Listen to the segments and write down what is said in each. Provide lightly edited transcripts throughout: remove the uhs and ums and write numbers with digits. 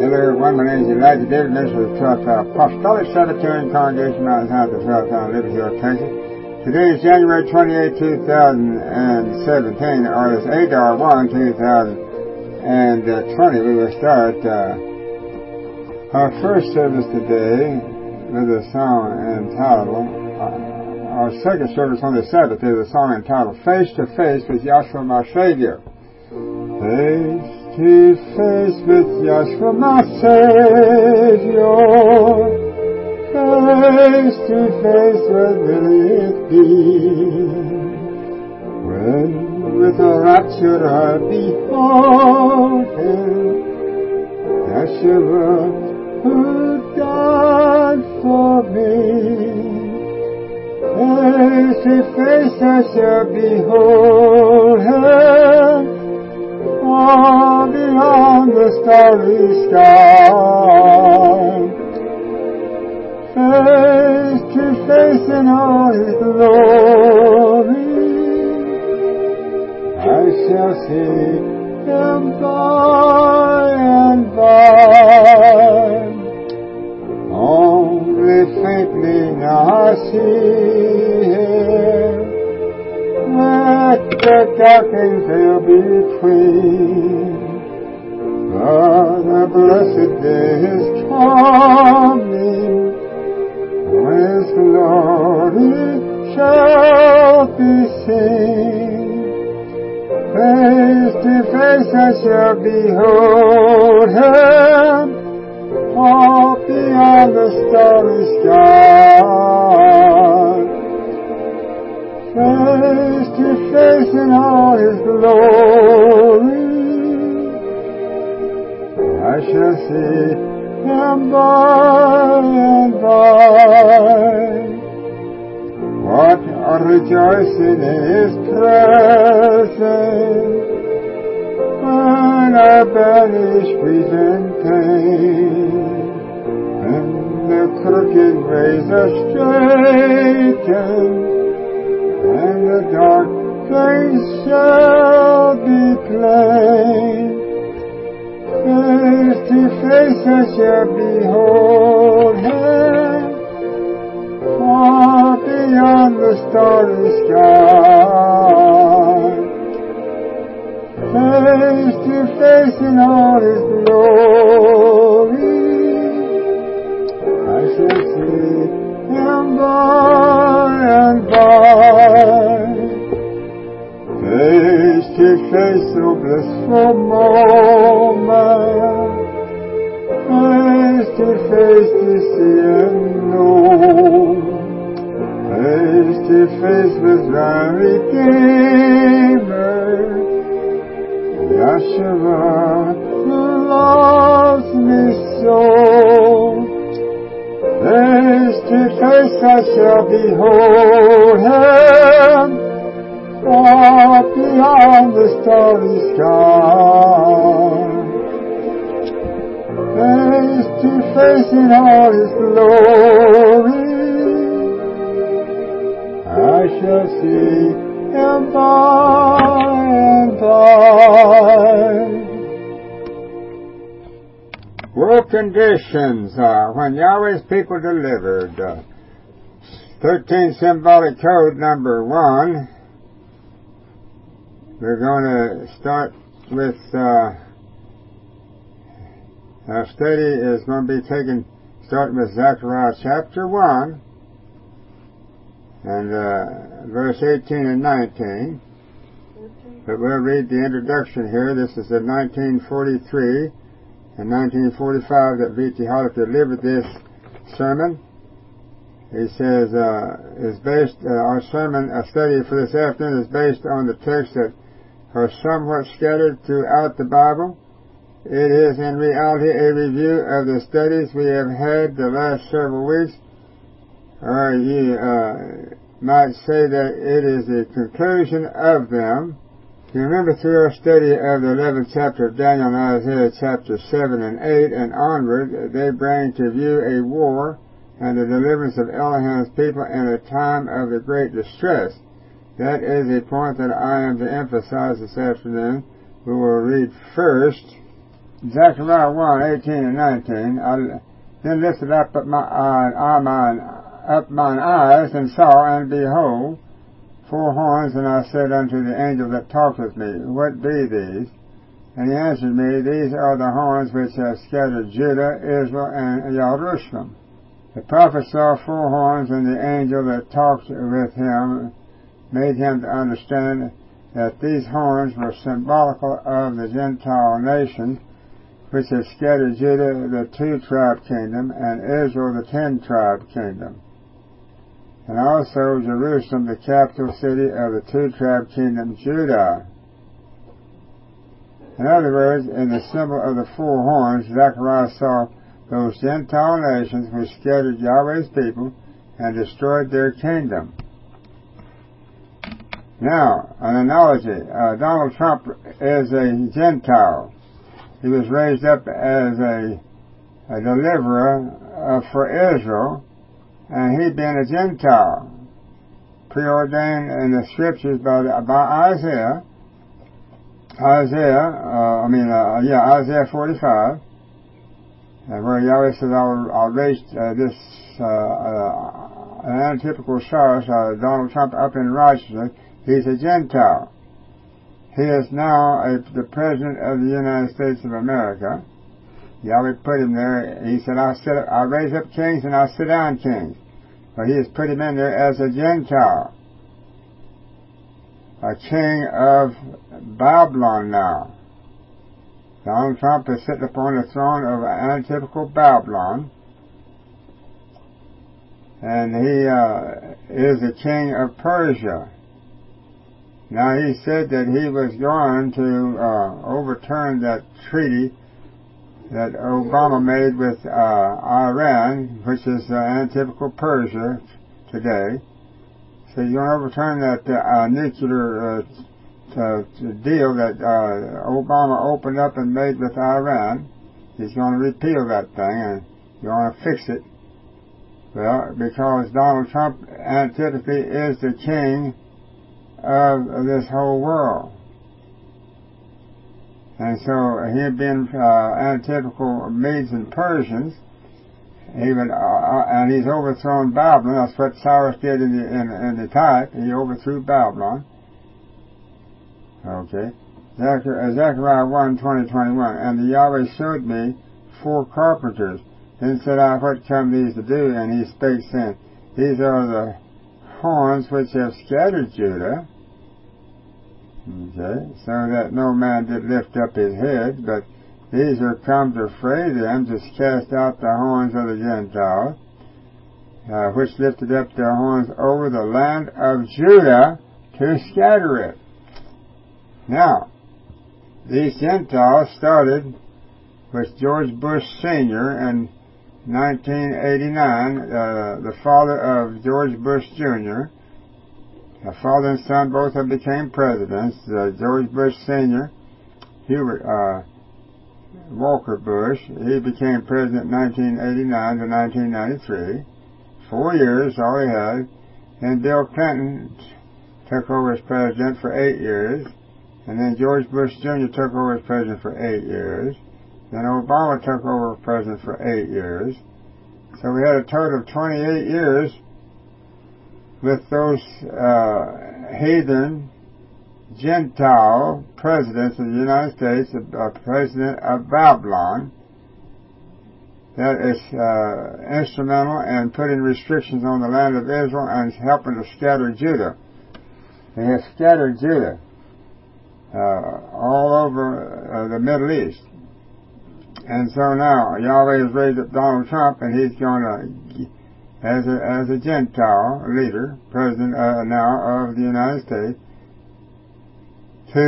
Hello, everyone. My name is Elijah David, minister of the 12th Apostolic Sabbatarian Congregation, Mountain House of 12th Town, Liberty Hill, Texas. Today is January 28, 2017, or it's Adar 1, 2020. We will start our first service today with a song entitled, our second service on the Sabbath is a song entitled Face to Face with Yahshua my Savior. Face to face with Yahshua my Savior, face to face, what will it be? When with a rapture I behold Him, Yahshua who died for me. Face to face I shall behold Him, far beyond the starry sky. Face to face in all His glory, I shall see Him by and by. Only faintly now I see Him, let the darkening veil between. But the blessed day is coming, when His glory shall be seen. Face to face I shall behold Him, far beyond the starry sky. Face to face in all His glory, I shall see Him by and by. What a rejoicing in His presence, when I banish grief and pain, and the crooked ways are straightened, and the dark things shall be plain. Face to face I shall behold Him, far beyond the starry sky. Face to face in all His glory, I shall see Him by and by. Face to face, oh blissful moment, face to face to see and know. Face to face with thy Redeemer, Yahshua, who loves me so. Face to face I shall behold Him, far beyond the starry sky. Face to face in all His glory, I shall see Him by and by. World conditions, when Yahweh's people delivered. 13 symbolic code number 1. We're going to start with, our study is going to be starting with Zechariah chapter 1, and verse 18 and 19. But we'll read the introduction here. This is in 1943 and 1945 that V.T. Holliff delivered this sermon. He says, our sermon study for this afternoon is based on the texts that are somewhat scattered throughout the Bible. It is in reality a review of the studies we have had the last several weeks, or you might say that it is the conclusion of them. You remember through our study of the 11th chapter of Daniel and Isaiah chapter 7 and 8 and onward, they bring to view a war and the deliverance of Elohim's people in a time of the great distress. That is a point that I am to emphasize this afternoon. We will read first Zechariah 1:18 and 19, I then lifted up mine eyes, and saw, and behold, 4 horns, and I said unto the angel that talked with me, What be these? And he answered me, These are the horns which have scattered Judah, Israel, and Jerusalem. The prophet saw 4 horns, and the angel that talked with him made him to understand that these horns were symbolical of the Gentile nations, which have scattered Judah, the 2-tribe kingdom, and Israel, the 10-tribe kingdom, and also Jerusalem, the capital city of the 2-tribe kingdom, Judah. In other words, in the symbol of the 4 horns, Zechariah saw those Gentile nations which scattered Yahweh's people and destroyed their kingdom. Now, an analogy. Donald Trump is a Gentile. He was raised up as a deliverer for Israel, and he being a Gentile, preordained in the scriptures by Isaiah. Isaiah 45, where Yahweh says, I'll raise this an antitypical source, Donald Trump, up in righteousness. He's a Gentile. He is now the President of the United States of America. Yahweh put him there. He said, I'll raise up kings and I'll sit down kings. But he has put him in there as a Gentile. A king of Babylon now. Donald Trump is sitting upon the throne of antitypical Babylon. And he is the king of Persia. Now he said that he was going to overturn that treaty that Obama made with Iran, which is antitypical Persia today. So you're going to overturn that nuclear deal that Obama opened up and made with Iran. He's going to repeal that thing and you're going to fix it. Well, because Donald Trump antipathy is the king of this whole world. And so he being antithetical Medes and Persians, and he's overthrown Babylon. That's what Cyrus did in the type. He overthrew Babylon. Okay. Zechariah 1:20-21. And the Yahweh showed me 4 carpenters. Then said I, What come these to do? And he spake, saying, These are the horns which have scattered Judah. Okay, so that no man did lift up his head, but these are come to fray them, to cast out the horns of the Gentiles, which lifted up their horns over the land of Judah to scatter it. Now, these Gentiles started with George Bush Sr. in 1989, the father of George Bush Jr., the father and son both have became presidents. George Bush Sr., Hubert Walker Bush, he became president 1989 to 1993. 4 years, all he had. Then Bill Clinton took over as president for 8 years. And then George Bush Jr. took over as president for 8 years. Then Obama took over as president for 8 years. So we had a total of 28 years with those heathen Gentile presidents of the United States, a president of Babylon, that is instrumental in putting restrictions on the land of Israel and helping to scatter Judah. They have scattered Judah all over the Middle East. And so now Yahweh has raised up Donald Trump, and he's going to, as a Gentile leader, president now of the United States, to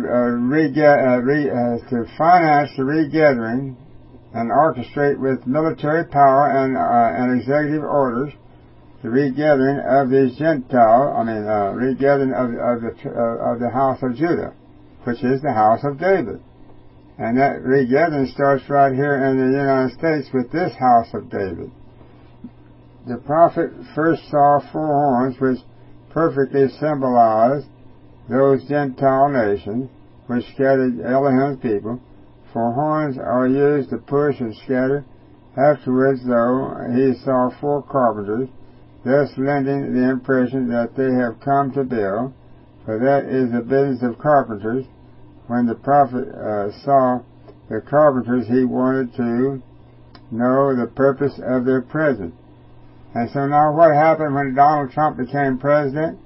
finance the regathering and orchestrate with military power and executive orders the regathering of these regathering of the house of Judah, which is the house of David. And that regathering starts right here in the United States with this house of David. The prophet first saw 4 horns which perfectly symbolized those Gentile nations which scattered Elohim's people. for horns are used to push and scatter. Afterwards, though, he saw 4 carpenters, thus lending the impression that they have come to build, for that is the business of carpenters. When the prophet saw the carpenters, he wanted to know the purpose of their presence. And so now what happened when Donald Trump became president?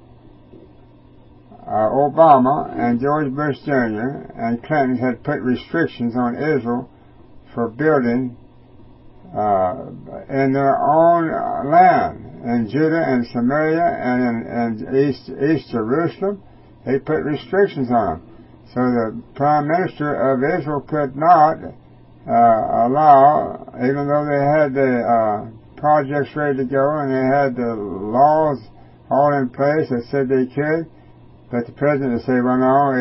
Obama and George Bush Jr. and Clinton had put restrictions on Israel for building in their own land, in Judah and Samaria and in East Jerusalem. They put restrictions on them. So the Prime Minister of Israel could not allow, even though they had the projects ready to go and they had the laws all in place that said they could, but the president would say, well, no,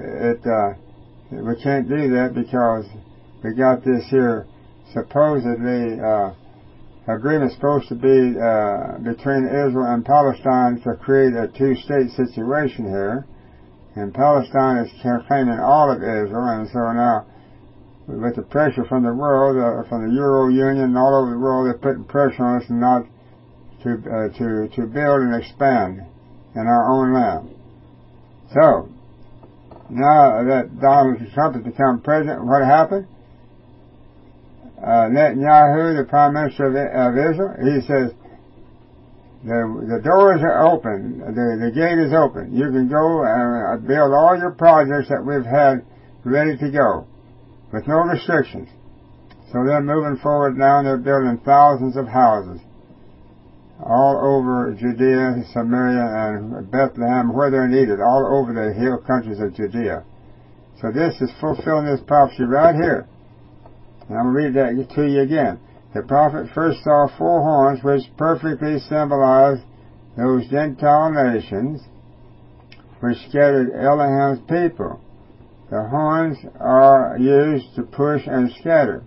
we can't do that because we got this here supposedly agreement supposed to be between Israel and Palestine to create a 2-state situation here. And Palestine is claiming all of Israel, and so now, with the pressure from the world, from the Euro Union and all over the world, they're putting pressure on us not to build and expand in our own land. So, now that Donald Trump has become president, what happened? Netanyahu, the Prime Minister of Israel, he says, the doors are open, the gate is open. You can go and build all your projects that we've had ready to go, with no restrictions. So they're moving forward now, and they're building thousands of houses all over Judea, Samaria, and Bethlehem, where they're needed, all over the hill countries of Judea. So this is fulfilling this prophecy right here. And I'm going to read that to you again. The prophet first saw 4 horns which perfectly symbolize those Gentile nations which scattered Elohim's people. The horns are used to push and scatter.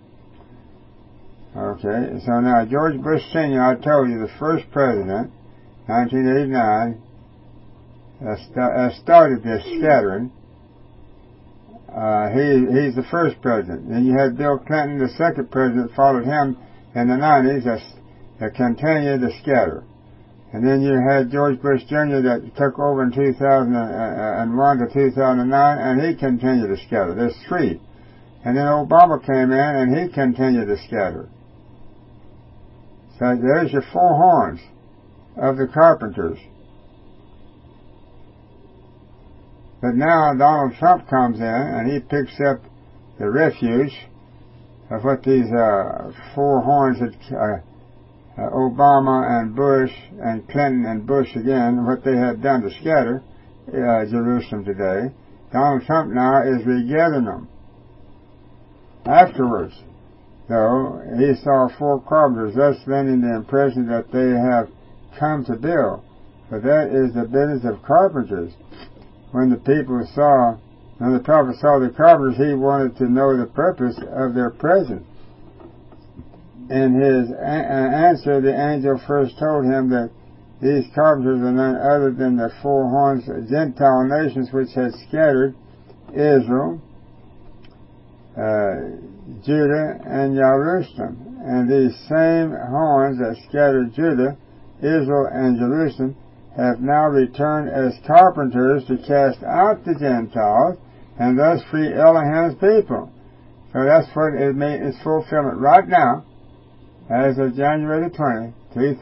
Okay, so now George Bush Sr., I told you, the first president, 1989, started this scattering. He's the first president. Then you had Bill Clinton, the second president, followed him in the 90s that continued to scatter. And then you had George Bush Jr. that took over in 2001 to 2009, and he continued to scatter. There's 3. And then Obama came in, and he continued to scatter. So there's your 4 horns of the carpenters. But now Donald Trump comes in, and he picks up the refuge of what these 4 horns that Obama and Bush and Clinton and Bush again, what they had done to scatter Jerusalem today. Donald Trump now is regathering them. Afterwards, though, he saw 4 carpenters, thus lending the impression that they have come to build. For that is the business of carpenters. When the prophet saw the carpenters, he wanted to know the purpose of their presence. In his answer, the angel first told him that these carpenters are none other than the 4 horns of Gentile nations which had scattered Israel, Judah, and Jerusalem. And these same horns that scattered Judah, Israel, and Jerusalem have now returned as carpenters to cast out the Gentiles and thus free Elohim's people. So that's what it made its fulfillment right now, as of January 20,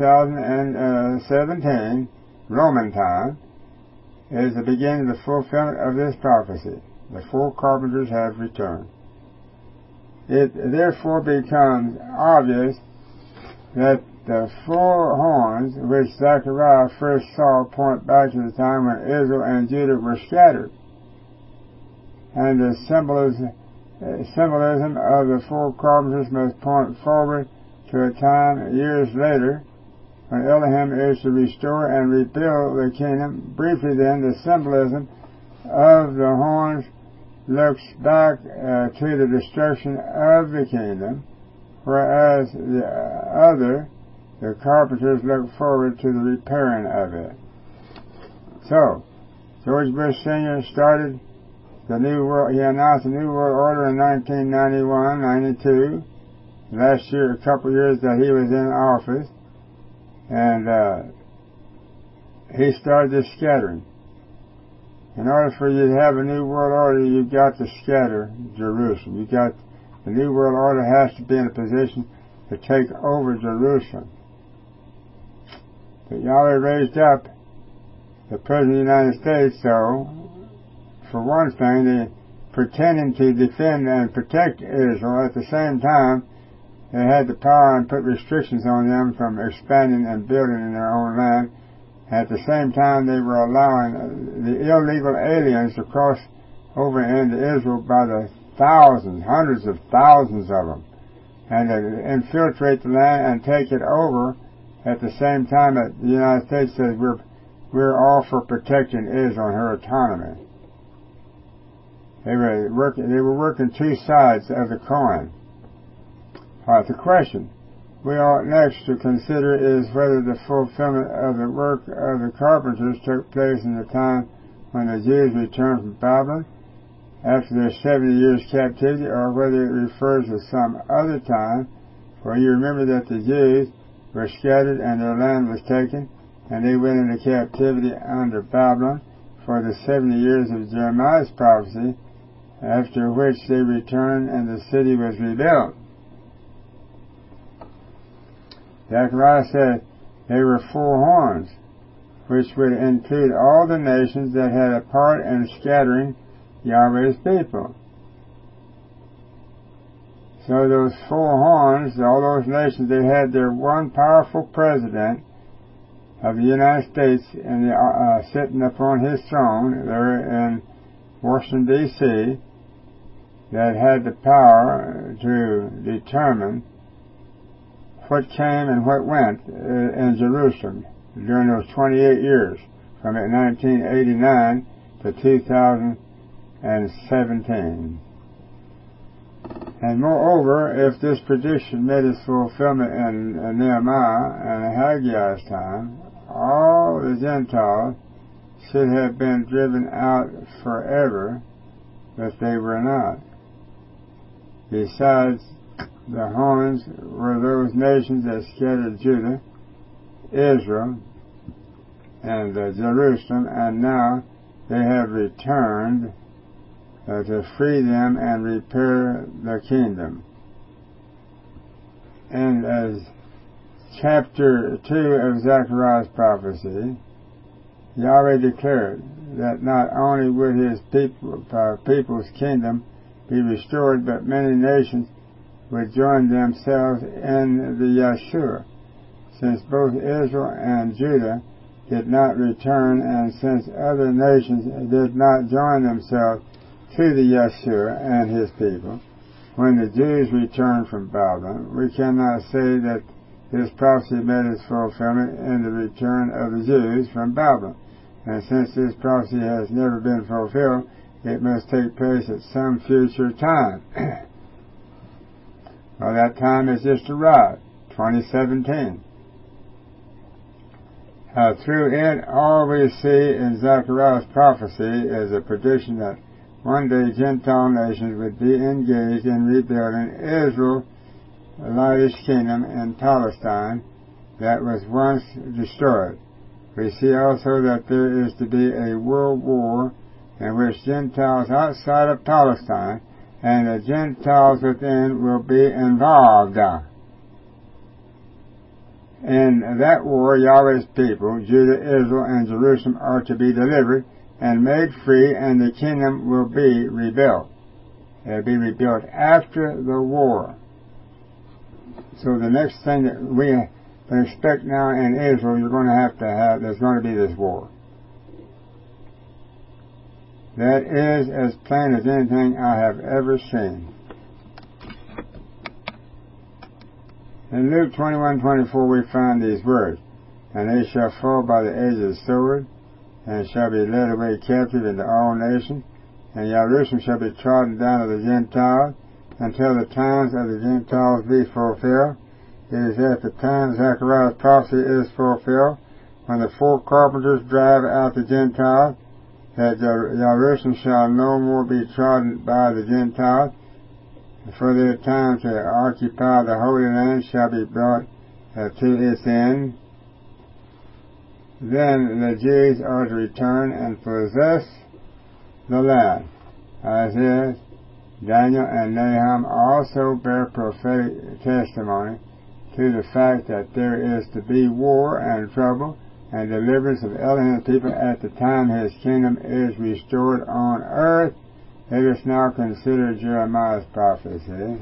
2017, Roman time, is the beginning of the fulfillment of this prophecy. The 4 carpenters have returned. It therefore becomes obvious that the 4 horns which Zechariah first saw point back to the time when Israel and Judah were scattered, and the symbolism of the 4 carpenters must point forward to a time years later when Elohim is to restore and rebuild the kingdom. Briefly then, the symbolism of the horns looks back to the destruction of the kingdom, whereas the carpenters look forward to the repairing of it. So, George Bush Sr. started He announced a new world order in 1991, 92. Last year, a couple of years that he was in office, and he started this scattering. In order for you to have a new world order, you've got to scatter Jerusalem. The new world order has to be in a position to take over Jerusalem. But Yahweh raised up the President of the United States, so, for one thing, they pretending to defend and protect Israel. At the same time, they had the power and put restrictions on them from expanding and building in their own land. At the same time, they were allowing the illegal aliens to cross over into Israel by the thousands, hundreds of thousands of them, and to infiltrate the land and take it over. At the same time, that the United States says we're all for protecting Israel and her autonomy. They were working two sides of the coin. All right, the question we ought next to consider is whether the fulfillment of the work of the carpenters took place in the time when the Jews returned from Babylon after their 70 years captivity, or whether it refers to some other time. For you remember that the Jews were scattered and their land was taken, and they went into captivity under Babylon for the 70 years of Jeremiah's prophecy, after which they returned and the city was rebuilt. Zechariah said they were four horns, which would include all the nations that had a part in scattering Yahweh's people. So those four horns, all those nations, they had their one powerful president of the United States sitting upon his throne there in Washington, D.C., that had the power to determine what came and what went in Jerusalem during those 28 years, from 1989 to 2017. And moreover, if this prediction made its fulfillment in Nehemiah and Haggai's time, all the Gentiles should have been driven out forever, but they were not. Besides, the horns were those nations that scattered Judah, Israel, and Jerusalem, and now they have returned to free them and repair the kingdom. And as chapter 2 of Zechariah's prophecy, Yahweh declared that not only would his people's kingdom be restored, but many nations would join themselves in the Yeshua, since both Israel and Judah did not return, and since other nations did not join themselves to the Yeshua and his people. When the Jews returned from Babylon, we cannot say that this prophecy made its fulfillment in the return of the Jews from Babylon. And since this prophecy has never been fulfilled, it must take place at some future time. Well, that time has just arrived, 2017. Through it, all we see in Zechariah's prophecy is a prediction that one day Gentile nations would be engaged in rebuilding Israel's largest kingdom in Palestine that was once destroyed. We see also that there is to be a world war in which Gentiles outside of Palestine and the Gentiles within will be involved. In that war, Yahweh's people, Judah, Israel, and Jerusalem, are to be delivered and made free, and the kingdom will be rebuilt. It will be rebuilt after the war. So the next thing that we expect now in Israel, you're going to have, there's going to be this war. That is as plain as anything I have ever seen. In Luke 21:24 we find these words, "And they shall fall by the edge of the sword, and shall be led away captive into all nations, and Jerusalem shall be trodden down of the Gentiles, until the times of the Gentiles be fulfilled." It is at the time Zechariah's prophecy is fulfilled, when the four carpenters drive out the Gentiles, that Jerusalem shall no more be trodden by the Gentiles, for their time to occupy the Holy Land shall be brought to its end. Then the Jews are to return and possess the land. Isaiah, Daniel, and Nahum also bear prophetic testimony to the fact that there is to be war and trouble and deliverance of Elohim's people at the time his kingdom is restored on earth. Let us now consider Jeremiah's prophecy.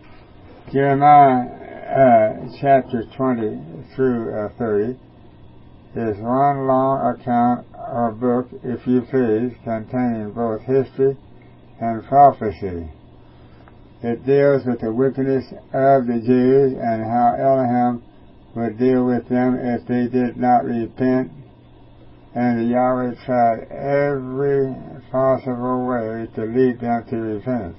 Jeremiah chapter 20 through 30 is one long account or book, if you please, containing both history and prophecy. It deals with the wickedness of the Jews and how Elohim would deal with them if they did not repent, and the Yahweh tried every possible way to lead them to repentance,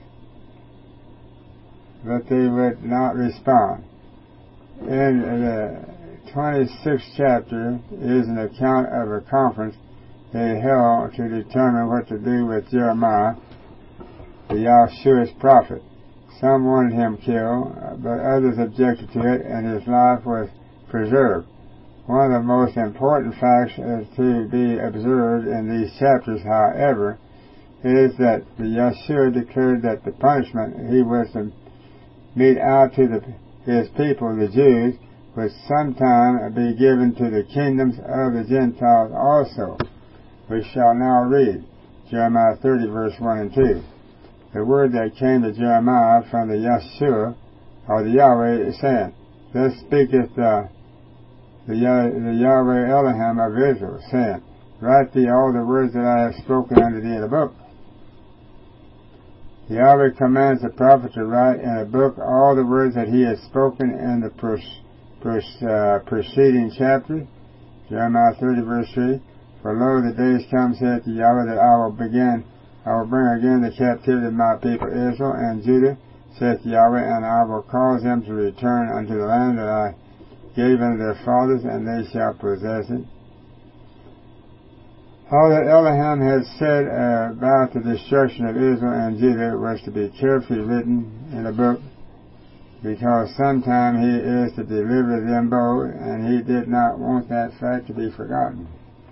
but they would not respond. In the 26th chapter is an account of a conference they held to determine what to do with Jeremiah, the Yahshua's prophet. Some wanted him killed, but others objected to it, and his life was preserved. One of the most important facts to be observed in these chapters, however, is that the Yahshua declared that the punishment he was to mete out to his people, the Jews, would sometime be given to the kingdoms of the Gentiles also. We shall now read Jeremiah 30, verse 1 and 2. The word that came to Jeremiah from the Yahshua, or the Yahweh, is saying, Thus speaketh the Yahweh Elohim of Israel, saying, Write thee all the words that I have spoken unto thee in a book. Yahweh commands the prophet to write in a book all the words that he has spoken in the preceding chapter. Jeremiah 30, verse 3. For lo, the days come, saith the Yahweh, that I will bring again the captivity of my people Israel and Judah, saith Yahweh, and I will cause them to return unto the land that I gave unto their fathers, and they shall possess it. All that Elohim had said about the destruction of Israel and Judah was to be carefully written in a book, because sometime he is to deliver them both, and he did not want that fact to be forgotten.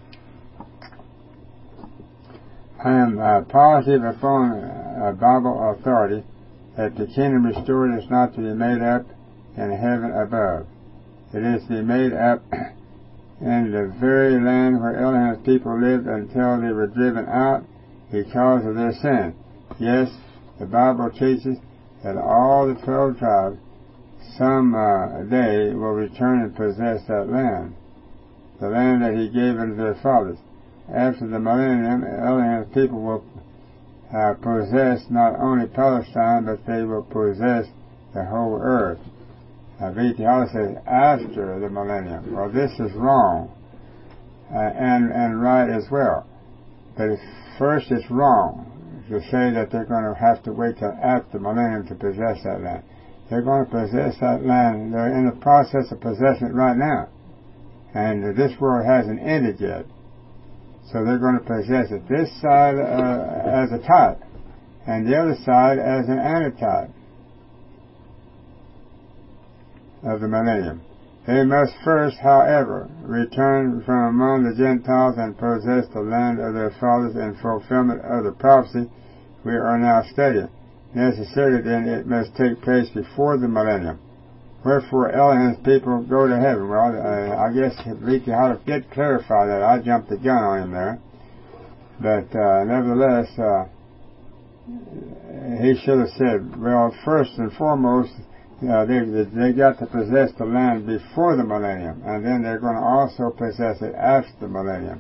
I am positive upon Bible authority that the kingdom restored is not to be made up in heaven above. It is to be made up in the very land where Elohim's people lived until they were driven out because of their sin. Yes, the Bible teaches that all the 12 tribes some day will return and possess that land, the land that he gave unto their fathers. After the millennium, Elohim's people will possess not only Palestine, but they will possess the whole earth. V.T. Hollis says, after the millennium. Well, this is wrong, and right as well. But first it's wrong to say that they're going to have to wait till after the millennium to possess that land. They're going to possess that land. They're in the process of possessing it right now. And this world hasn't ended yet. So they're going to possess it. This side as a type, and the other side as an antitype of the millennium. They must first, however, return from among the Gentiles and possess the land of their fathers in fulfillment of the prophecy we are now studying. Necessarily, then, it must take place before the millennium. Wherefore Elohim's people go to heaven. Well, I guess V.T. Hollis did clarify that. I jumped the gun on him there. But nevertheless, he should have said, well, first and foremost, they got to possess the land before the millennium, and then they're going to also possess it after the millennium,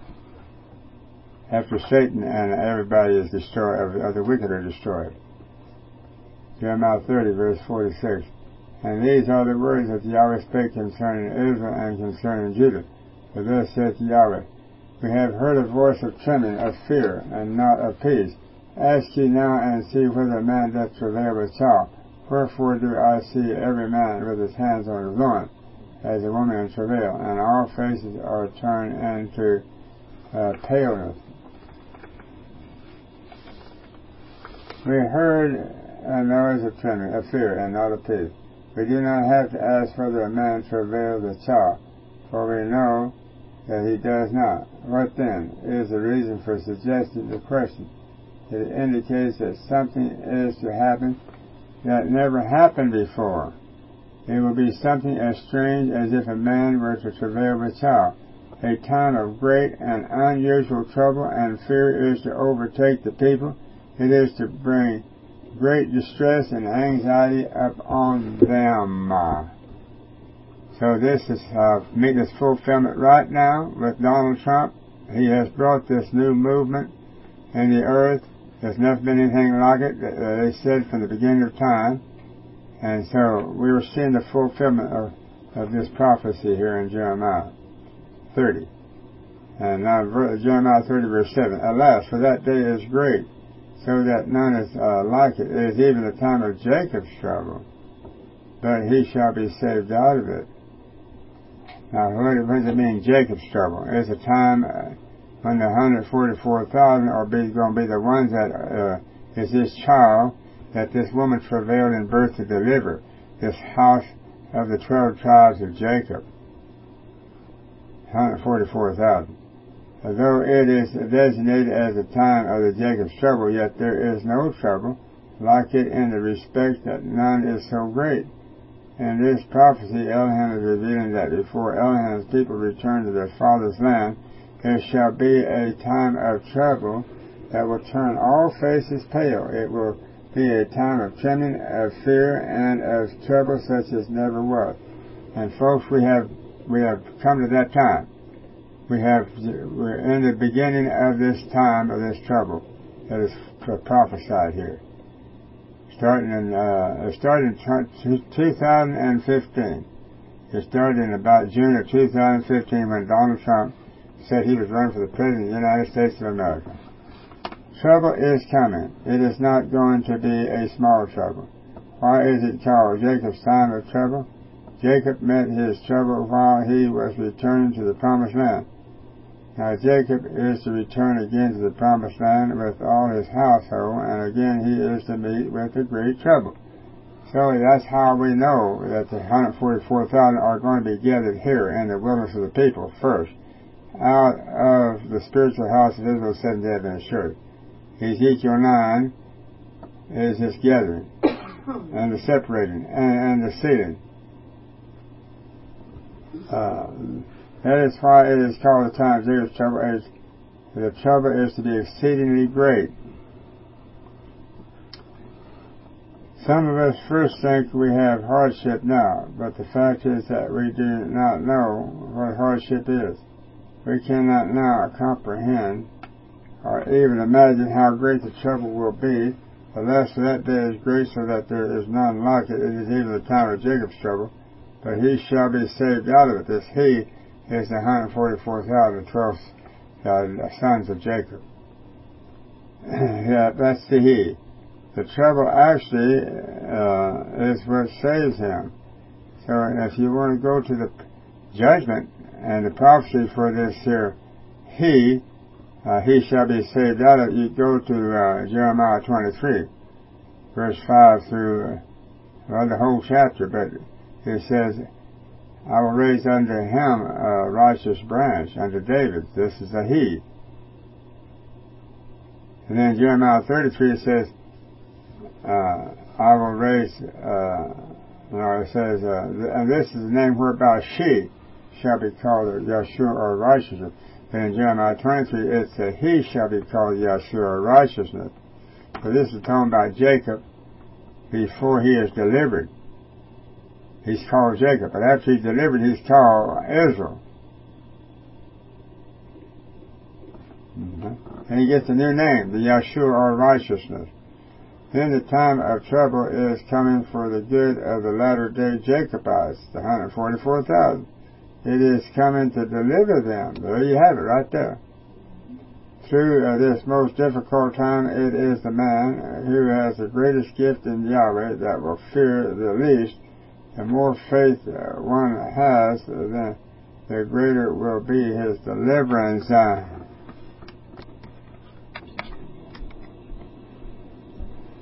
after Satan and everybody is destroyed, or the wicked are destroyed. Jeremiah 30, verse 46. And these are the words that Yahweh spake concerning Israel and concerning Judah. For thus saith Yahweh, We have heard a voice of trembling, of fear, and not of peace. Ask ye now and see whether a man doth travail with child. Wherefore do I see every man with his hands on his loins, as a woman in travail, and all faces are turned into paleness. We heard a noise of trembling, of fear, and not of peace. We do not have to ask whether a man travails a child, for we know that he does not. What then is the reason for suggesting the question? It indicates that something is to happen that never happened before. It will be something as strange as if a man were to travail a child. A time of great and unusual trouble and fear is to overtake the people. It is to bring great distress and anxiety upon them. So this is meeting its fulfillment right now with Donald Trump. He has brought this new movement in the earth. There's never been anything like it, they said, from the beginning of time. And so we were seeing the fulfillment of this prophecy here in Jeremiah 30. And now Jeremiah 30 verse 7. Alas, for that day is great, so that none is like it. It is even the time of Jacob's trouble, but he shall be saved out of it. Now, what does it mean, Jacob's trouble? It's a time when the 144,000 are going to be the ones that is this child that this woman travailed in birth to deliver, this house of the 12 tribes of Jacob. 144,000. Although it is designated as the time of the Jacob's trouble, yet there is no trouble like it in the respect that none is so great. In this prophecy, Elohim is revealing that before Elohim's people return to their father's land, there shall be a time of trouble that will turn all faces pale. It will be a time of trembling, of fear, and of trouble such as never was. And folks, we have come to that time. We're in the beginning of this time of this trouble that is prophesied here. It started in 2015. It started in about June of 2015 when Donald Trump said he was running for the President of the United States of America. Trouble is coming. It is not going to be a small trouble. Why is it called Jacob's time of trouble? Jacob met his trouble while he was returning to the Promised Land. Now Jacob is to return again to the Promised Land with all his household, and again he is to meet with a great trouble. So that's how we know that the 144,000 are going to be gathered here in the wilderness of the people first, out of the spiritual house of Israel, Seventh Day Adventist Church. Ezekiel 9 is this gathering, and the separating, and the sealing. That is why it is called the time of Jacob's trouble. The trouble is to be exceedingly great. Some of us first think we have hardship now, but the fact is that we do not know what hardship is. We cannot now comprehend or even imagine how great the trouble will be. Alas, that day is great, so that there is none like it. It is even the time of Jacob's trouble, but he shall be saved out of it. This he is the 144,000, 12 sons of Jacob. Yeah, that's the he. The trouble actually is what saves him. So if you want to go to the judgment and the prophecy for this here, he shall be saved out of it, you go to Jeremiah 23, verse 5 through, the whole chapter, but it says, I will raise unto him a righteous branch, unto David. This is a he. And then Jeremiah 33 says, I will raise, it says, and this is the name whereby she shall be called Yeshua, or righteousness. But in Jeremiah 23, it's that he shall be called Yeshua, or righteousness. So this is talking about Jacob before he is delivered. He's called Jacob, but after he's delivered, he's called Israel. And he gets a new name, the Yeshua, or righteousness. Then the time of trouble is coming for the good of the latter-day Jacobites, the 144,000. It is coming to deliver them. There you have it, right there. Through this most difficult time, it is the man who has the greatest gift in Yahweh that will fear the least. The more faith one has, the greater will be his deliverance.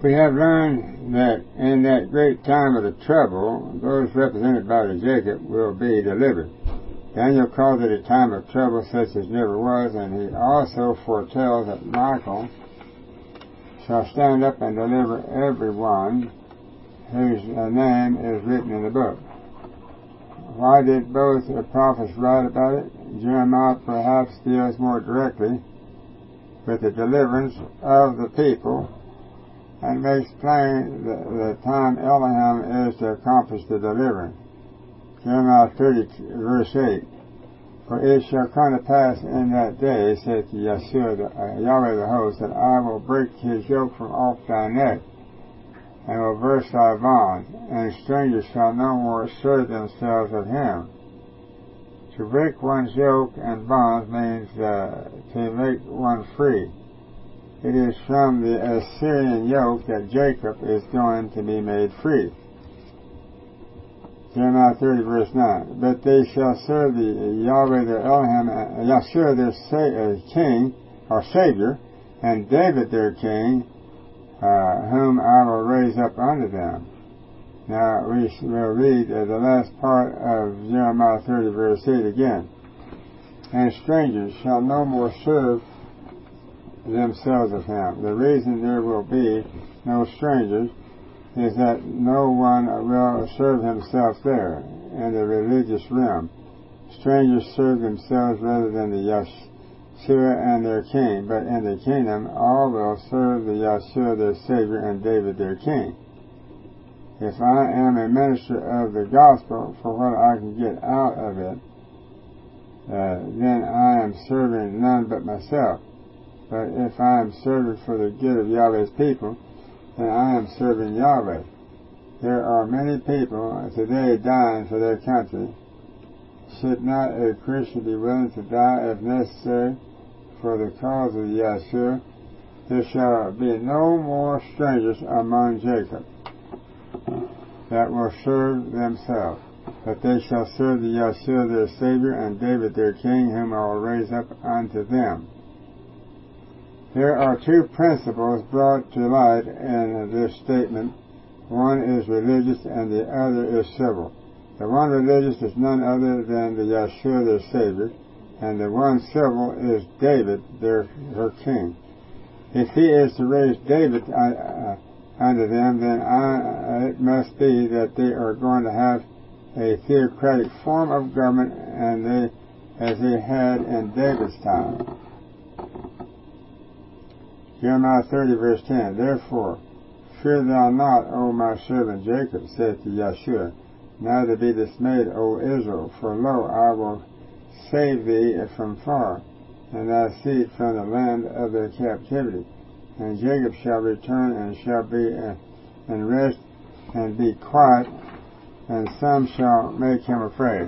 We have learned that in that great time of the trouble, those represented by the Jacob will be delivered. Daniel calls it a time of trouble such as never was, and he also foretells that Michael shall stand up and deliver everyone whose name is written in the book. Why did both prophets write about it? Jeremiah perhaps deals more directly with the deliverance of the people and makes plain the time Elohim is to accomplish the deliverance. Jeremiah 30, verse 8. For it shall come to pass in that day, saith Yahshua, Yahweh the host, that I will break his yoke from off thy neck, and will burst thy bonds, and strangers shall no more serve themselves of him. To break one's yoke and bonds means to make one free. It is from the Assyrian yoke that Jacob is going to be made free. Jeremiah 30, verse 9. But they shall serve the Yahweh their Elohim, Yahshua their king, or Savior, and David their king, whom I will raise up unto them. Now we will read the last part of Jeremiah 30, verse 8 again. And strangers shall no more serve themselves of him. The reason there will be no strangers is that no one will serve himself there in the religious realm. Strangers serve themselves rather than the Yahshua and their king, but in the kingdom all will serve the Yahshua their Savior and David their king. If I am a minister of the gospel for what I can get out of it, then I am serving none but myself. But if I am serving for the good of Yahweh's people, then I am serving Yahweh. There are many people today dying for their country. Should not a Christian be willing to die if necessary for the cause of Yahshua? There shall be no more strangers among Jacob that will serve themselves, but they shall serve the Yahshua their Savior and David their king, whom I will raise up unto them. There are two principles brought to light in this statement. One is religious and the other is civil. The one religious is none other than the Yahshua their Savior, and the one civil is David her king. If he is to raise David unto them, then it must be that they are going to have a theocratic form of government, and as they had in David's time. Jeremiah 30, verse 10. Therefore, fear thou not, O my servant Jacob, saith Yahshua, neither be dismayed, O Israel, for lo, I will save thee from far, and thy seed from the land of their captivity. And Jacob shall return and shall be in rest and be quiet, and some shall make him afraid.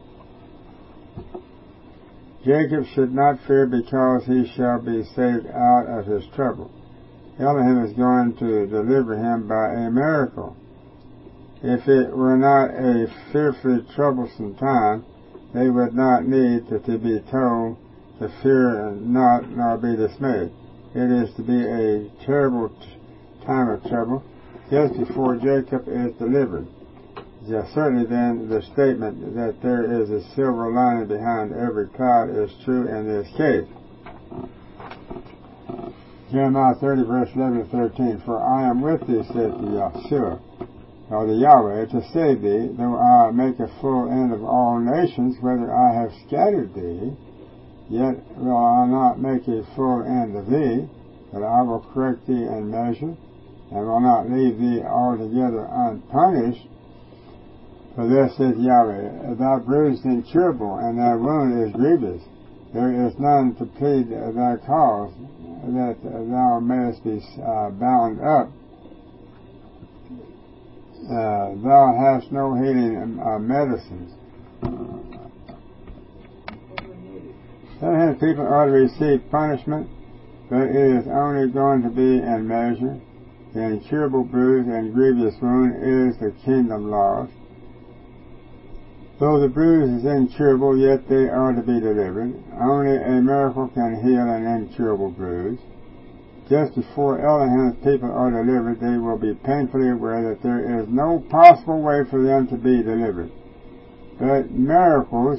Jacob should not fear because he shall be saved out of his trouble. Elohim is going to deliver him by a miracle. If it were not a fearfully troublesome time, they would not need to be told to fear not nor be dismayed. It is to be a terrible time of trouble just before Jacob is delivered. Certainly then the statement that there is a silver lining behind every cloud is true in this case. Jeremiah 30, verse 11 to 13. For I am with thee, saith the Yahshua, or the Yahweh, to save thee, though I make a full end of all nations, whether I have scattered thee, yet will I not make a full end of thee, but I will correct thee in measure, and will not leave thee altogether unpunished. For thus saith Yahweh, thou bruised incurable, and thy wound is grievous. There is none to plead thy cause, that thou mayest be bound up. Thou hast no healing medicines. Sometimes people ought to receive punishment, but it is only going to be in measure. The incurable bruise and grievous wound is the kingdom lost. Though the bruise is incurable, yet they are to be delivered. Only a miracle can heal an incurable bruise. just before Elohim's people are delivered, they will be painfully aware that there is no possible way for them to be delivered. But miracles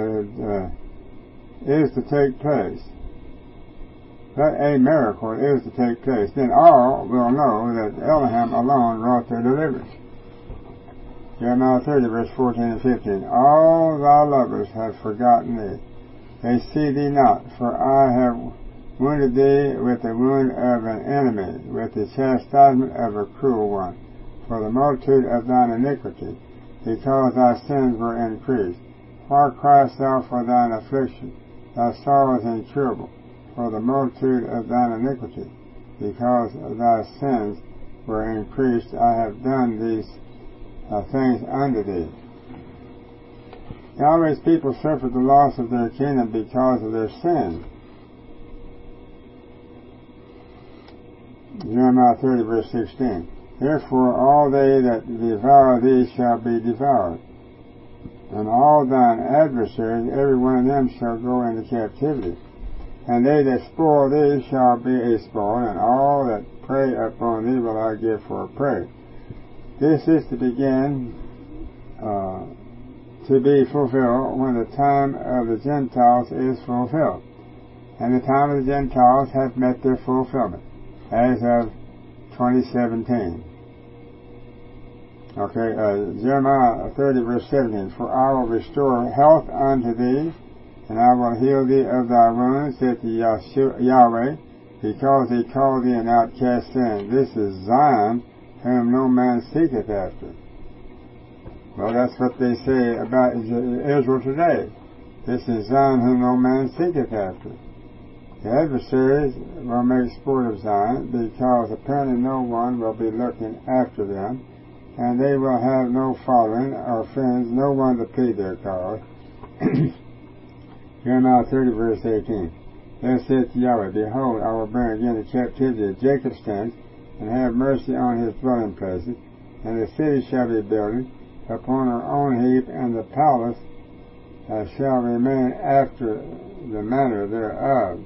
is to take place. But a miracle is to take place. Then all will know that Elohim alone wrought their deliverance. Jeremiah 30, verse 14 and 15. All thy lovers have forgotten thee. They see thee not, for I have wounded thee with the wound of an enemy, with the chastisement of a cruel one, for the multitude of thine iniquity, because thy sins were increased. Why criest thou for thine affliction? Thy sorrow is incurable, for the multitude of thine iniquity, because thy sins were increased. I have done these things unto thee. Yahweh's people suffered the loss of their kingdom because of their sin. Jeremiah 30, verse 16. Therefore all they that devour thee shall be devoured, and all thine adversaries, every one of them shall go into captivity. And they that spoil thee shall be a spoil, and all that prey upon thee will I give for a prey. This is to begin to be fulfilled when the time of the Gentiles is fulfilled. And the time of the Gentiles have met their fulfillment as of 2017. Jeremiah 30, verse 17. For I will restore health unto thee, and I will heal thee of thy wounds, saith Yahweh, because he called thee an outcast sin. This is Zion, whom no man seeketh after. Well, that's what they say about Israel today. This is Zion, whom no man seeketh after. The adversaries will make sport of Zion, because apparently no one will be looking after them, and they will have no following or friends, no one to plead their cause. Jeremiah 30, verse 18. Thus saith Yahweh, Behold, I will bring again the captivity of Jacob's tents, and have mercy on his dwelling places, and the city shall be builded upon her own heap, and the palace shall remain after the manner thereof.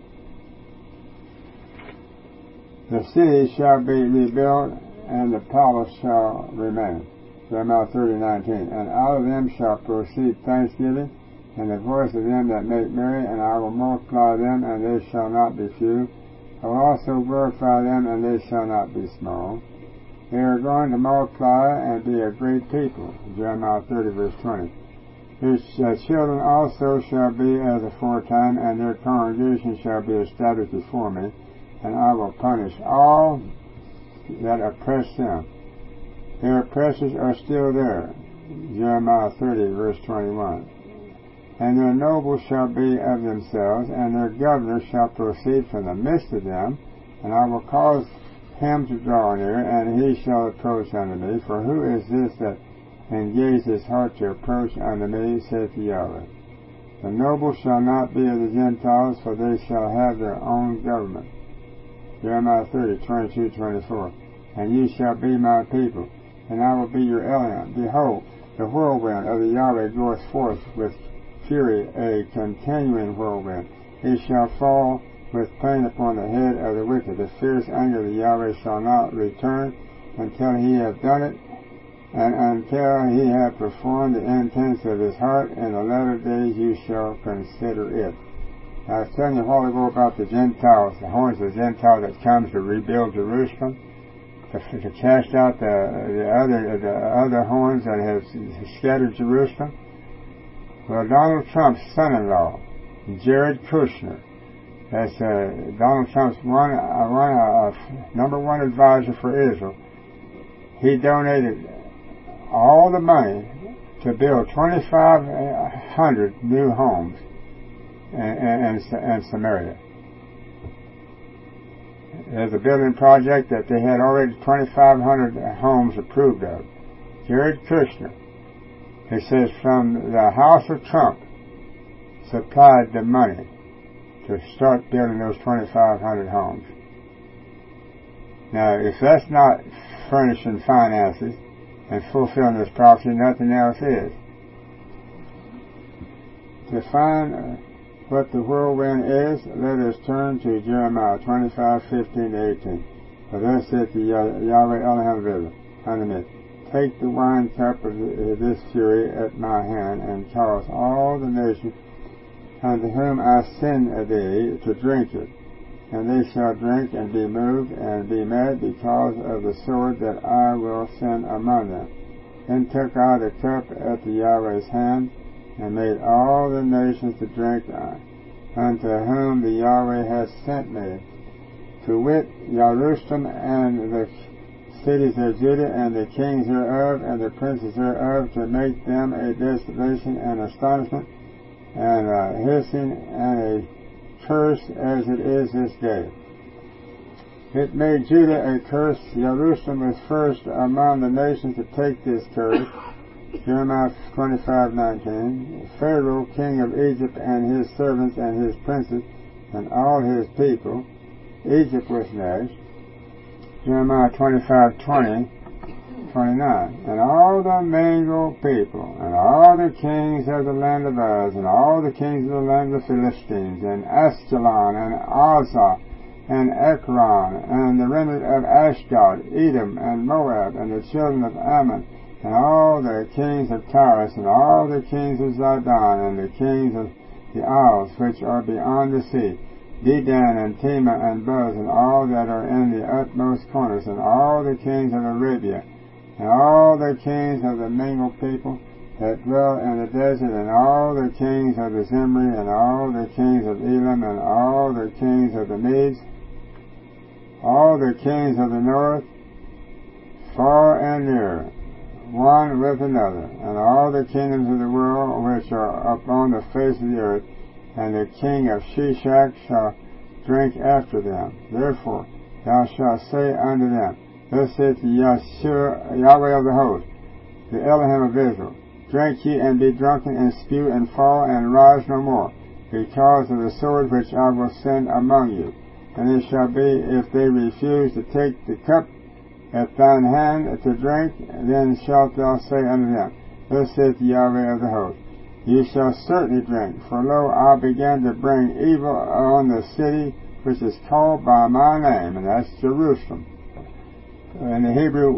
The city shall be rebuilt, and the palace shall remain. Jeremiah 30:19. And out of them shall proceed thanksgiving, and the voice of them that make merry, and I will multiply them, and they shall not be few. I will also glorify them, and they shall not be small. They are going to multiply and be a great people. Jeremiah 30, verse 20. Their children also shall be as aforetime, and their congregation shall be established before me, and I will punish all that oppress them. Their oppressors are still there. Jeremiah 30, verse 21. And their nobles shall be of themselves, and their governors shall proceed from the midst of them, and I will cause him to draw near, and he shall approach unto me. For who is this that engaged his heart to approach unto me, saith Yahweh? The nobles shall not be of the Gentiles, for they shall have their own government. Jeremiah 30, 22, 24. And ye shall be my people, and I will be your Elohim. Behold, the whirlwind of the Yahweh goeth forth with fury, a continuing whirlwind. He shall fall with pain upon the head of the wicked. The fierce anger of the Yahweh shall not return until he have done it, and until he have performed the intents of his heart. In the latter days you shall consider it. Now, I was telling you a while ago about the Gentiles, the horns of the Gentiles that comes to rebuild Jerusalem, to cast out the other horns that have scattered Jerusalem. Well, Donald Trump's son-in-law, Jared Kushner, that's Donald Trump's number one advisor for Israel. He donated all the money to build 2,500 new homes in Samaria. There's a building project that they had already 2,500 homes approved of. Jared Kushner, it says, from the house of Trump, supplied the money to start building those 2,500 homes. Now, if that's not furnishing finances and fulfilling this prophecy, nothing else is. To find what the whirlwind is, let us turn to Jeremiah 25:15-18. For thus saith the Yahweh Elohim of Israel unto me, take the wine cup of this fury at my hand, and cause all the nations unto whom I send thee to drink it. And they shall drink and be moved and be mad because of the sword that I will send among them. Then took I the cup at the Yahweh's hand, and made all the nations to drink unto whom the Yahweh hath sent me, to wit, Jerusalem and the cities of Judah and the kings thereof and the princes thereof, to make them a desolation and astonishment and a hissing and a curse as it is this day. It made Judah a curse. Jerusalem was first among the nations to take this curse. Jeremiah 25:19. Pharaoh, king of Egypt, and his servants and his princes and all his people, Egypt was next. Jeremiah 25:20-29. And all the mingled people, and all the kings of the land of Uz, and all the kings of the land of the Philistines, and Ashkelon, and Azah, and Ekron, and the remnant of Ashdod, Edom, and Moab, and the children of Ammon, and all the kings of Tyrus, and all the kings of Zidon, and the kings of the isles which are beyond the sea, Dedan, and Tema, and Buz, and all that are in the utmost corners, and all the kings of Arabia, and all the kings of the mingled people that dwell in the desert, and all the kings of the Zimri, and all the kings of Elam, and all the kings of the Medes, all the kings of the north, far and near, one with another, and all the kingdoms of the world which are upon the face of the earth, and the king of Shishak shall drink after them. Therefore thou shalt say unto them, thus saith the Yahweh of the host, the Elohim of Israel, drink ye and be drunken, and spew and fall, and rise no more, because of the sword which I will send among you. And it shall be, if they refuse to take the cup at thine hand to drink, then shalt thou say unto them, thus saith the Yahweh of the host, ye shall certainly drink, for lo, I began to bring evil on the city which is called by my name, and that's Jerusalem. In the Hebrew,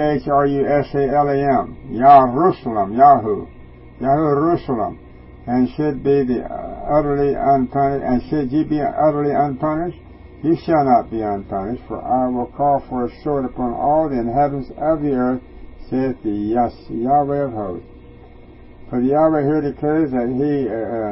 Yahrusalam, Yahurusalam, Yahurusalam, and should be utterly unpunished. And should ye be utterly unpunished, ye shall not be unpunished, for I will call for a sword upon all the inhabitants of the earth, saith the Yahweh of hosts. For the Yahweh here declares that he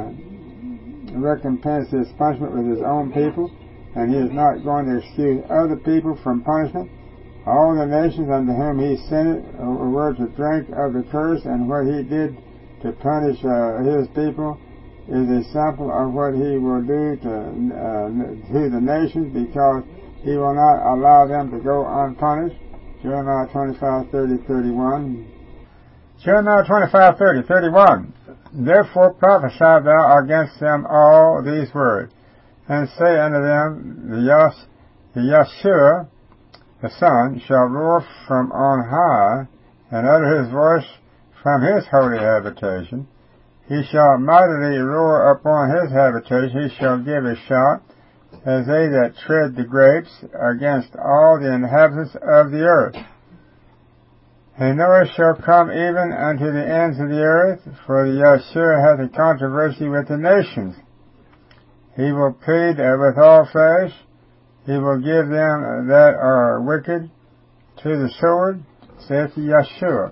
recompenses his punishment with his own people, and he is not going to excuse other people from punishment. All the nations unto whom he sent it were to drink of the curse, and what he did to punish his people is a sample of what he will do to the nations, because he will not allow them to go unpunished. Jeremiah 25:30-31. Jeremiah 25:30-31. Therefore prophesy thou against them all these words, and say unto them, the Yeshua, the Son, shall roar from on high, and utter his voice from his holy habitation. He shall mightily roar upon his habitation. He shall give a shout, as they that tread the grapes, against all the inhabitants of the earth. And Noah shall come even unto the ends of the earth, for the Yeshua hath a controversy with the nations. He will plead with all flesh. He will give them that are wicked to the sword, saith the Yeshua.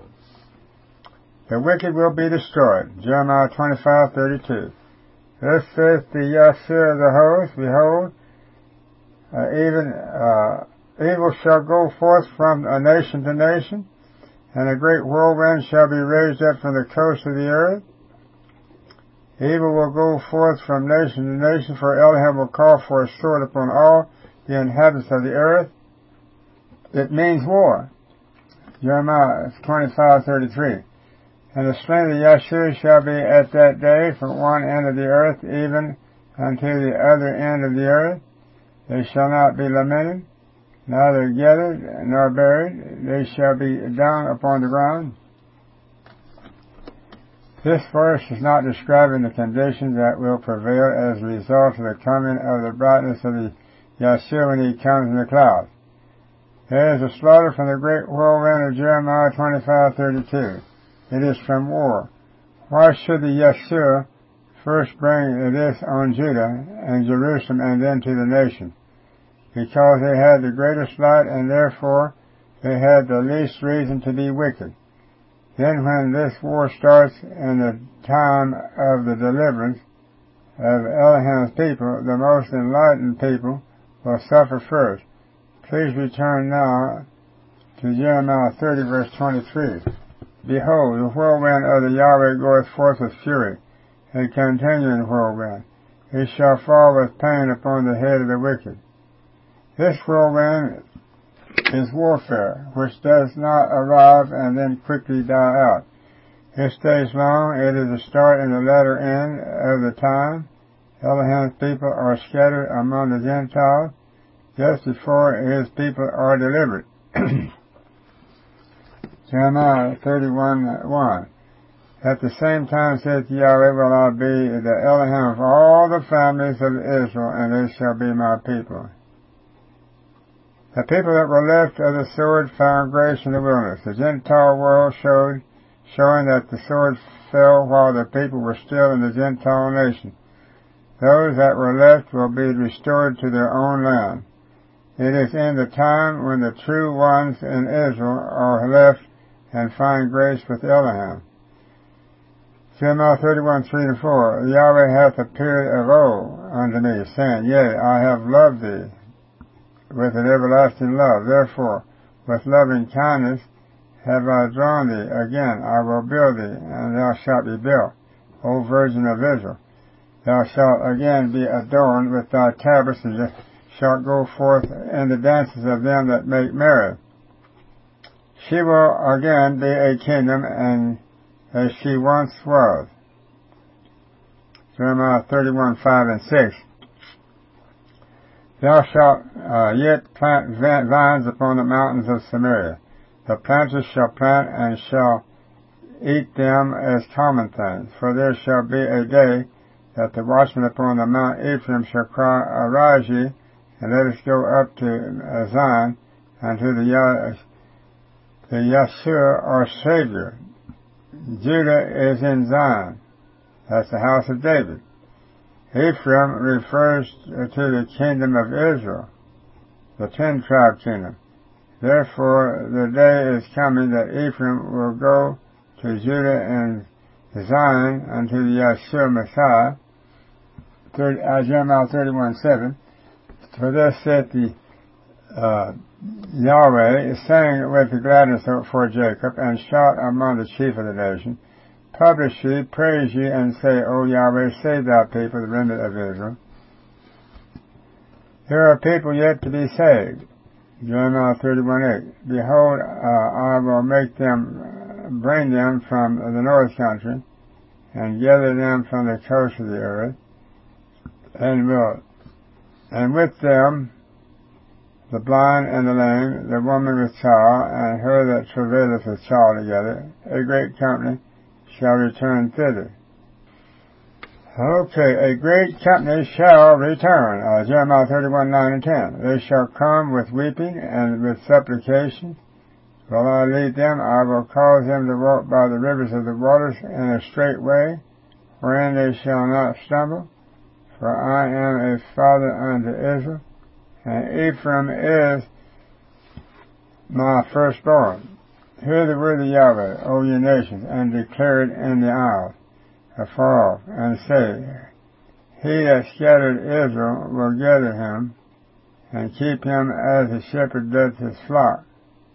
The wicked will be destroyed. Jeremiah 25:32. Thus saith the Yeshua of the host, behold, evil shall go forth from nation to nation, and a great whirlwind shall be raised up from the coast of the earth. Evil will go forth from nation to nation, for Elohim will call for a sword upon all the inhabitants of the earth. It means war. Jeremiah 25:33. And the slain of Yeshua shall be at that day from one end of the earth even unto the other end of the earth. They shall not be lamented, neither gathered nor buried. They shall be down upon the ground. This verse is not describing the conditions that will prevail as a result of the coming of the brightness of the Yahshua when he comes in the clouds. There is a slaughter from the great whirlwind of Jeremiah 25:32. It is from war. Why should the Yahshua first bring this on Judah and Jerusalem and then to the nation? Because they had the greatest light and therefore they had the least reason to be wicked. Then when this war starts in the time of the deliverance of Elohim's people, the most enlightened people will suffer first. Please return now to Jeremiah 30 verse 23. Behold, the whirlwind of the Yahweh goeth forth with fury, a continuing whirlwind. It shall fall with pain upon the head of the wicked. This whirlwind is warfare, which does not arrive and then quickly die out. It stays long. It is a start in the latter end of the time. Elohim's people are scattered among the Gentiles just before his people are delivered. Jeremiah 31:1. At the same time saith Yahweh, will I be the Elohim of all the families of Israel, and they shall be my people. The people that were left of the sword found grace in the wilderness. The Gentile world showing that the sword fell while the people were still in the Gentile nation. Those that were left will be restored to their own land. It is in the time when the true ones in Israel are left and find grace with Elohim. Jeremiah 31:3-4. Yahweh hath appeared of old unto me, saying, Yea, I have loved thee with an everlasting love. Therefore, with loving kindness have I drawn thee. Again, I will build thee, and thou shalt be built, O Virgin of Israel. Thou shalt again be adorned with thy tabrets, and shalt go forth in the dances of them that make merry. She will again be a kingdom, and as she once was. Jeremiah 31:5-6. Thou shalt yet plant vines upon the mountains of Samaria. The planters shall plant and shall eat them as common things. For there shall be a day that the watchmen upon the Mount Ephraim shall cry, Arise ye, and let us go up to Zion, and to the Yahshua our Savior. Judah is in Zion. That's the house of David. Ephraim refers to the kingdom of Israel, the 10-tribe kingdom. Therefore, the day is coming that Ephraim will go to Judah and Zion unto the Yahshua Messiah. Jeremiah 31:7. For thus saith the Yahweh, sing with gladness for Jacob, and shout among the chief of the nation. Publish ye, praise ye, and say, O Yahweh, save thy people, the remnant of Israel. There are people yet to be saved. Jeremiah 31:8. Behold, I will make them, bring them from the north country, and gather them from the coast of the earth, and with them the blind and the lame, the woman with child, and her that travaileth with child together. A great company shall return thither. Okay, a great company shall return. Jeremiah 31:9-10. They shall come with weeping and with supplication. Will I lead them? I will cause them to walk by the rivers of the waters in a straight way, wherein they shall not stumble. For I am a father unto Israel, and Ephraim is my firstborn. Hear the word of Yahweh, O ye nations, and declare it in the isles afar off, and say, He that scattered Israel will gather him, and keep him as a shepherd doth his flock.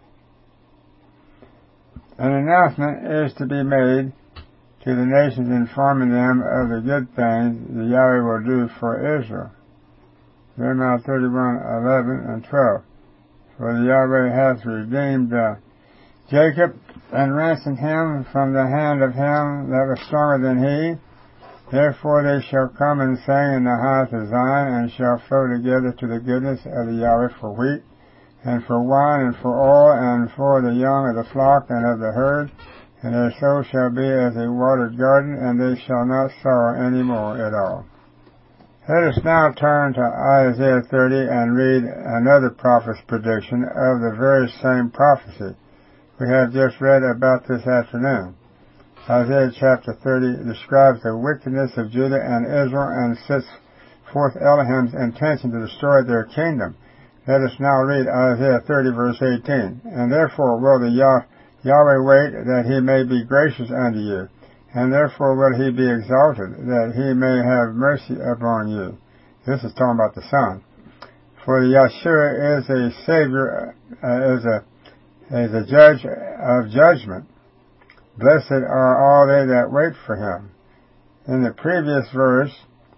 An announcement is to be made to the nations, informing them of the good things the Yahweh will do for Israel. Jeremiah 31:11-12. For the Yahweh hath redeemed Jacob, and ransomed him from the hand of him that was stronger than he. Therefore they shall come and sing in the heights of Zion, and shall flow together to the goodness of the Yahweh for wheat, and for wine, and for oil, and for the young of the flock and of the herd, and their soul shall be as a watered garden, and they shall not sorrow any more at all. Let us now turn to Isaiah 30 and read another prophet's prediction of the very same prophecy we have just read about this afternoon. Isaiah chapter 30 describes the wickedness of Judah and Israel and sets forth Elohim's intention to destroy their kingdom. Let us now read Isaiah 30 verse 18. And therefore will the Yahweh wait that he may be gracious unto you, and therefore will he be exalted that he may have mercy upon you. This is talking about the Son. For the Yeshua is a Savior, is a Judge of judgment. Blessed are all they that wait for him. In the previous verses,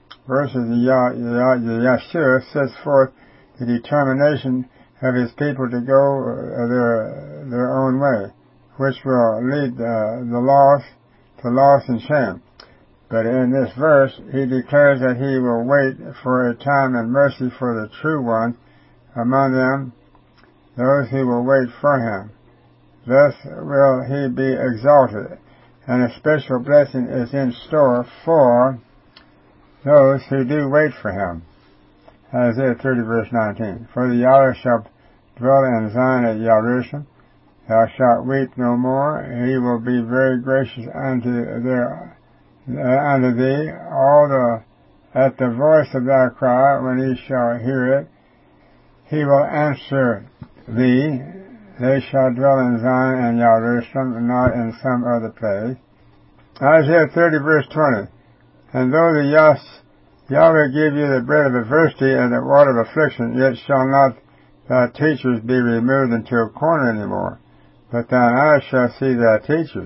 Yeshua sets forth the determination of his people to go their own way, which will lead the lost to loss and shame. But in this verse, he declares that he will wait for a time and mercy for the true ones among them, those who will wait for him. Thus will he be exalted, and a special blessing is in store for those who do wait for him. Isaiah 30 verse 19. For the Yahweh shall dwell in Zion at Jerusalem. Thou shalt weep no more. He will be very gracious unto thee. At the voice of thy cry, when he shall hear it, he will answer thee. They shall dwell in Zion and Jerusalem, not in some other place. Isaiah 30 verse 20. And though the Yahweh give you the bread of adversity and the water of affliction, yet shall not thy teachers be removed into a corner any more, but thine eyes shall see thy teachers.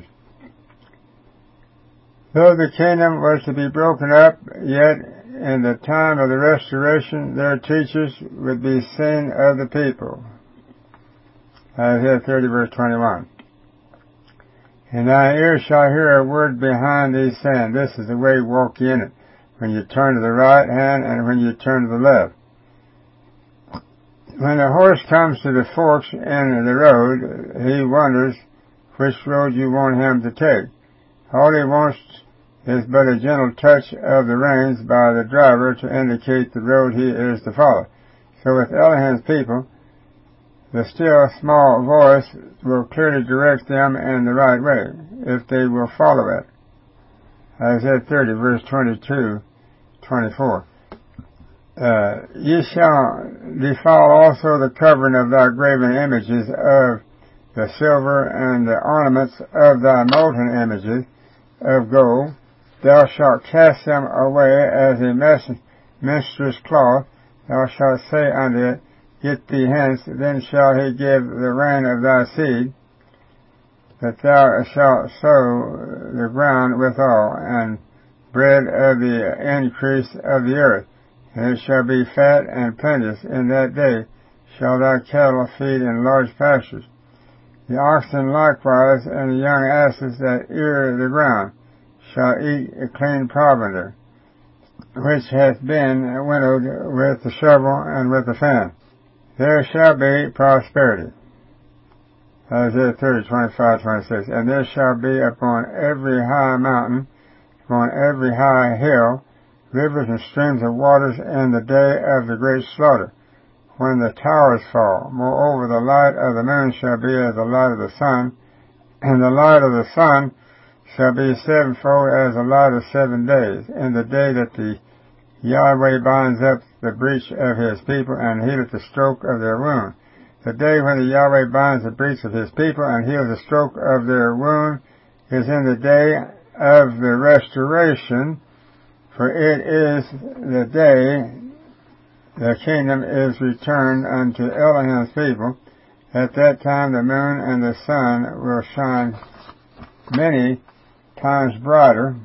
Though the kingdom was to be broken up, yet in the time of the restoration their teachers would be seen of the people. Isaiah 30 verse 21. And thine ears shall hear a word behind thee saying, this is the way, walk ye in it, when you turn to the right hand and when you turn to the left. When the horse comes to the forks in the road, he wonders which road you want him to take. All he wants is but a gentle touch of the reins by the driver to indicate the road he is to follow. So with Elohim's people, the still small voice will clearly direct them in the right way, if they will follow it. Isaiah 30 verse 22-24. Ye shall defile also the covering of thy graven images of the silver and the ornaments of thy molten images of gold. Thou shalt cast them away as a minstrel's cloth. Thou shalt say unto it, get thee hence, then shall he give the rain of thy seed, that thou shalt sow the ground withal, and bread of the increase of the earth. And it shall be fat and plenteous. In that day shall thy cattle feed in large pastures. The oxen likewise and the young asses that ear the ground shall eat a clean provender, which hath been winnowed with the shovel and with the fan. There shall be prosperity. Isaiah 30, 25, 26. And there shall be upon every high mountain, upon every high hill, rivers and streams of waters in the day of the great slaughter, when the towers fall. Moreover, the light of the moon shall be as the light of the sun, and the light of the sun shall be sevenfold as the light of 7 days, in the day that the Yahweh binds up the breach of his people and healeth the stroke of their wound. The day when the Yahweh binds the breach of his people and heals the stroke of their wound is in the day of the restoration, for it is the day the kingdom is returned unto Elohim's people. At that time the moon and the sun will shine many times brighter.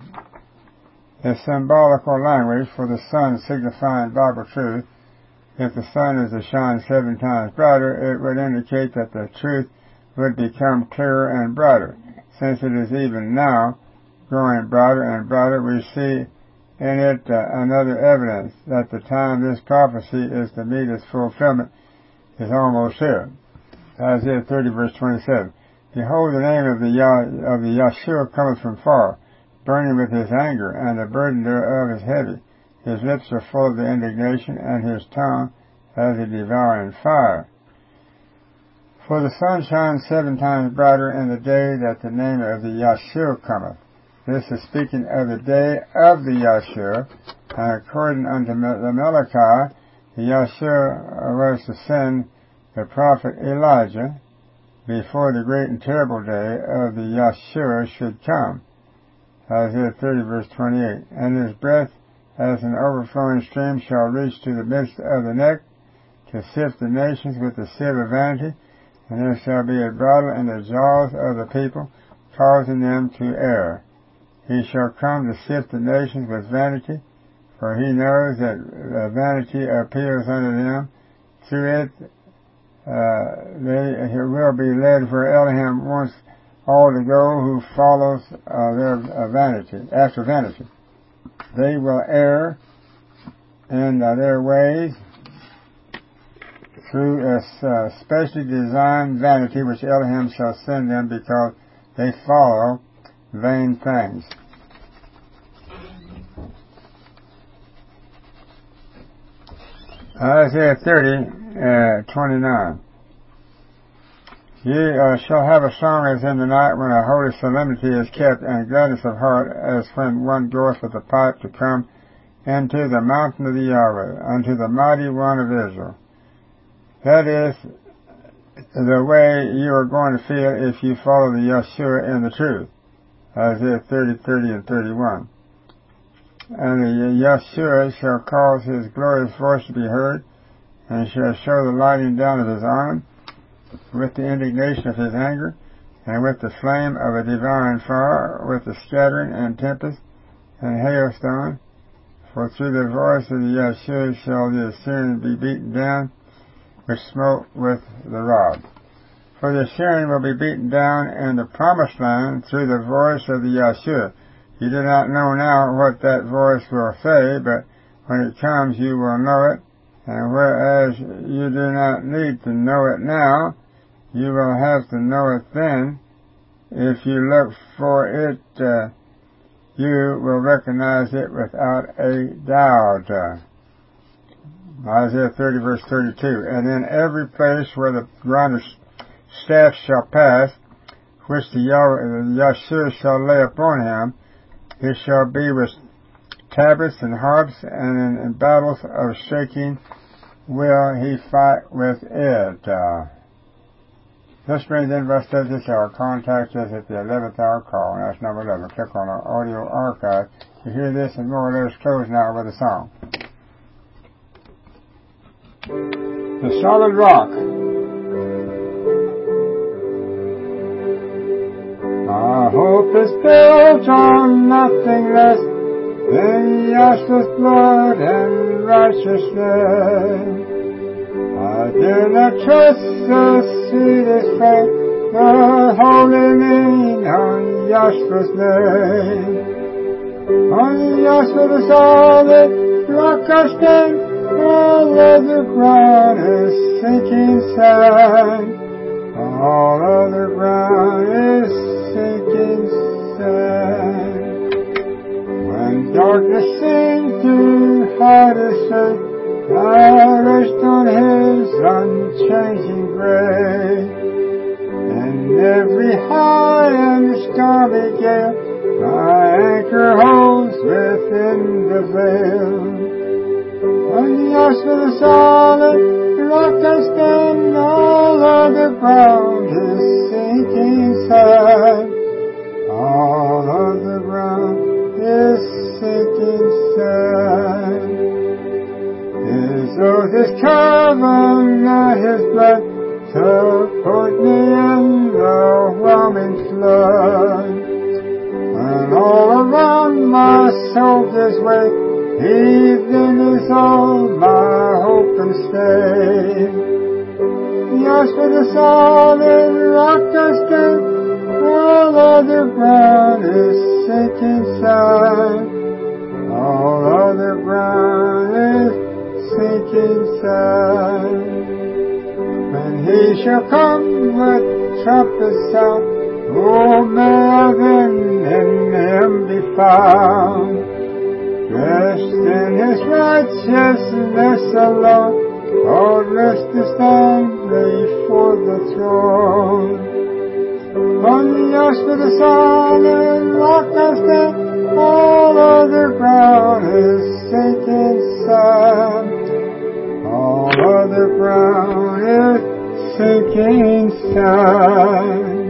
A symbolical language for the sun signifying Bible truth. If the sun is to shine 7 times brighter, it would indicate that the truth would become clearer and brighter. Since it is even now growing brighter and brighter, we see in it another evidence that the time this prophecy is to meet its fulfillment is almost here. Isaiah 30 verse 27. Behold, the name of the Yahshua cometh from far, burning with his anger, and the burden thereof is heavy. His lips are full of the indignation, and his tongue as a devouring fire. For the sun shines 7 times brighter in the day that the name of the Yahshua cometh. This is speaking of the day of the Yahshua, and according unto the Malachi, the Yahshua was to send the prophet Elijah before the great and terrible day of the Yahshua should come. Isaiah 30 verse 28. And his breath as an overflowing stream shall reach to the midst of the neck, to sift the nations with the sieve of vanity, and there shall be a bridle in the jaws of the people, causing them to err. He shall come to sift the nations with vanity, for he knows that vanity appeals unto them. Through it they will be led where Elohim wants all to go who follows their vanity, after vanity. They will err in their ways through a specially designed vanity which Elohim shall send them, because they follow vain things. Isaiah 30:29. Ye shall have a song as in the night, when a holy solemnity is kept, and gladness of heart as when one goeth with a pipe to come into the mountain of the Yahweh, unto the mighty one of Israel. That is the way you are going to feel if you follow the Yahshua in the truth. Isaiah 30:30 and 31. And the Yahshua shall cause his glorious voice to be heard, and shall show the lighting down of his arm, with the indignation of his anger, and with the flame of a devouring fire, with the scattering and tempest and hailstone. For through the voice of the Yahshua shall the Assyrian be beaten down, which smote with the rod. For the Assyrian will be beaten down in the promised land through the voice of the Yahshua. You do not know now what that voice will say, but when it comes you will know it. And whereas you do not need to know it now, you will have to know it then. If you look for it, you will recognize it without a doubt. Isaiah 30 verse 32. And in every place where the grinders staff shall pass, which the Yahshua shall lay upon him, it shall be with tabrets and harps, and in battles of shaking will he fight with it. This brings in verse 30 this hour. Contact us at the 11th hour call, and that's number 11. Click on our audio archive to hear this and more. Let us close now with a song. The Solid Rock. Our hope is built on nothing less than Yahshua's blood and righteousness. I dare not trust the sweetest faith, the holy name on Yahshua's name. On Yahshua the solid rock I stand, all other ground is sinking sand. All other ground is sinking sand. When darkness seemed to hide its face, I rest on his unchanging grace. In every high and stormy gale, my anchor holds within the veil. On Yahshua the solid rock I stand, all other ground is sinking sand. All other ground is sinking sand. His oath is covenant, his blood support me in the whelming flood. When all around my soul gives way, he then is all my hope and stay. Yahshua the solid rock I stand, all other ground is sinking sand. All other ground is sinking sand. When he shall come with trumpet sound, oh, may heaven in him be found. Dressed in his righteousness alone, all rest to stand before the throne. On the earth for the solid rock I stand, all other ground is sinking sand. All other ground is sinking sand.